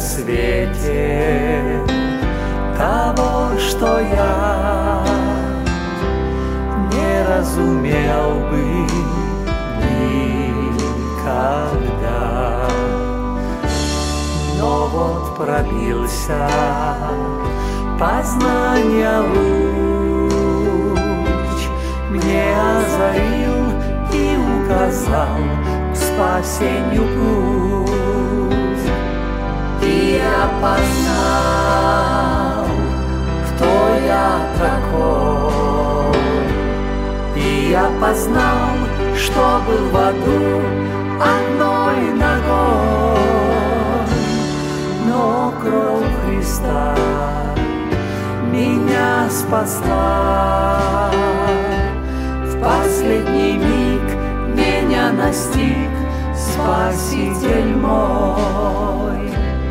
свете того, что я не разумел бы никогда. Но вот пробился познания луч, мне озарил и указал к спасению путь. И я познал, кто я такой, и я познал, что был в аду одной ногой. Но кровь Христа меня спасла. В последний миг меня настиг Спаситель мой.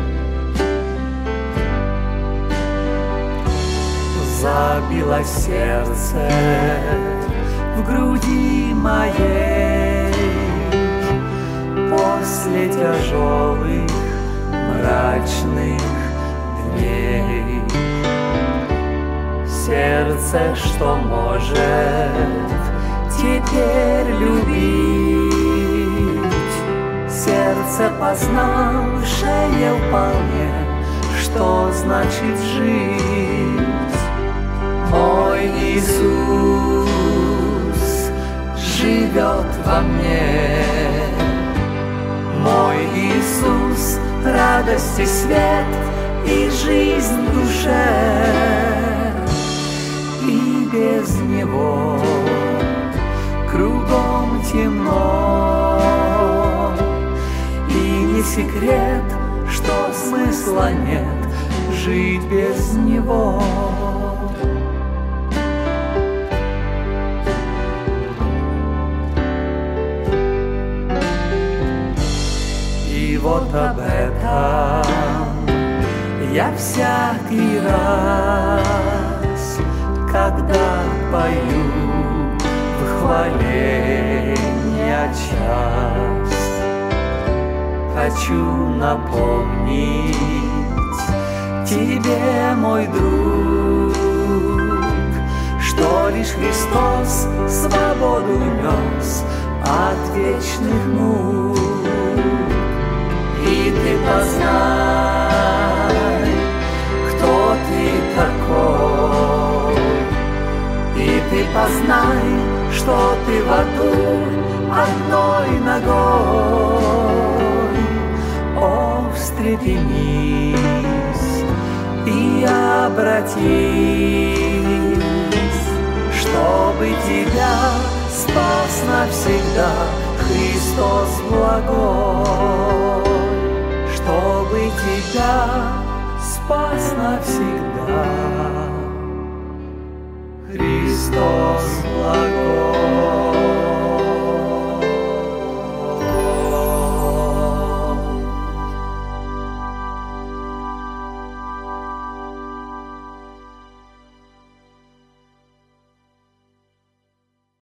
Забило сердце в груди моей после тяжелых мрачных дней. Сердце, что может теперь любить, сердце, познавшее вполне, что значит жить. Мой Иисус живет во мне, мой Иисус — радость и свет, и жизнь в душе. И без Него кругом темно, и не секрет, что смысла нет жить без Него. И вот об этом я всякий раз, когда пою в хваления час, хочу напомнить тебе, мой друг, что лишь Христос свободу нес от вечных мук. И ты познай, кто ты такой, и ты познай, что ты в аду одной ногой. О, встрепенись и обратись, чтобы тебя спас навсегда Христос благой. Чтобы тебя спас навсегда Христос благой.